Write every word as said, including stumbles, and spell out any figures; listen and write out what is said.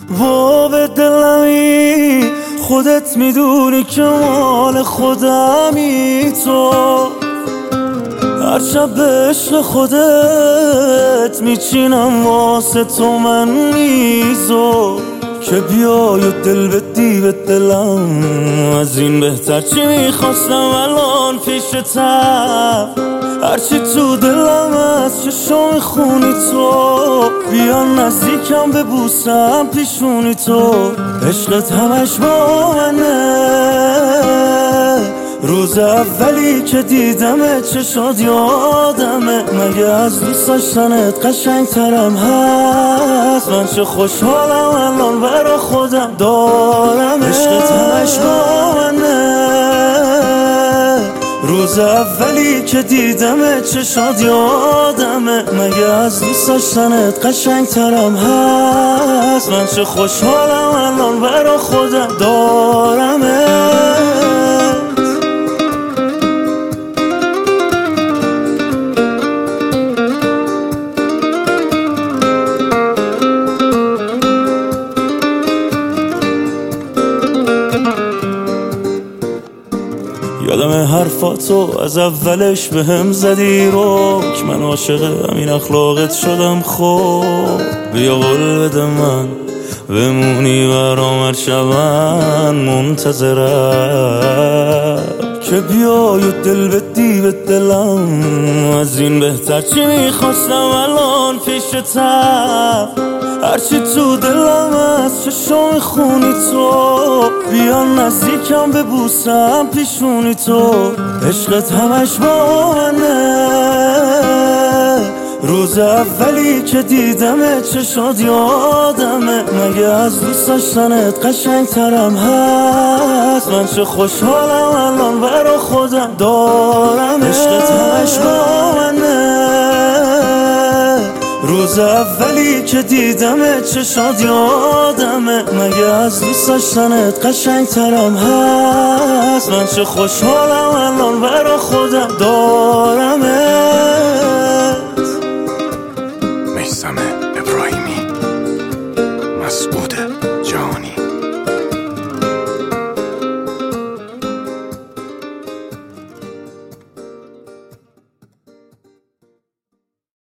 و به دلمی خودت میدونی که مال خودمی تو، هر شب به عشق خودت میچینم واسه تو من میزو، که بیای و دل بدی به دلم. از این بهتر چی میخواستم الان پیشتم، هرچی تو دلم از چشم میخونی تو، بیا نزدیکم ببوسم پیشونی تو، عشقت همش با منه. روز اولی که دیدمت چشات یادمه، مگه از دوست داشتنت قشنگ ترم هست؟ من چه خوشحالم الان برا خودم دارم، عشقت همش با منه. روز اولی که دیدمت چشات یادمه، مگه از دوست داشتنت قشنگ ترم هست؟ من چه خوشحالم الان برا خودم دارم. یادم حرفاتو از اولش به هم زدی رو، که من عاشق همین اخلاقت شدم. خب بیا قول بده من بمونی برام هر شب، من منتظرم که بیای و دل بدی به دلم. از این بهتر چی میخواستم الان پیشتم، هرچی تو دلم از چشم میخونی تو، بیا نزدیکم ببوسم پیشونی تو، عشقت همش با منه. روز اولی که دیدمت چشات یادمه، مگه از دوست داشتنت قشنگ ترم هست؟ من چه خوشحالم الان برا خودم دارم، عشقت همش با منه. روز اولی که دیدمت چشات یادمه، مگه از دوست داشتنت قشنگ ترم هست؟ من چه خوشحالم الان برا خودم دارم. میثم ابراهیمی مسعود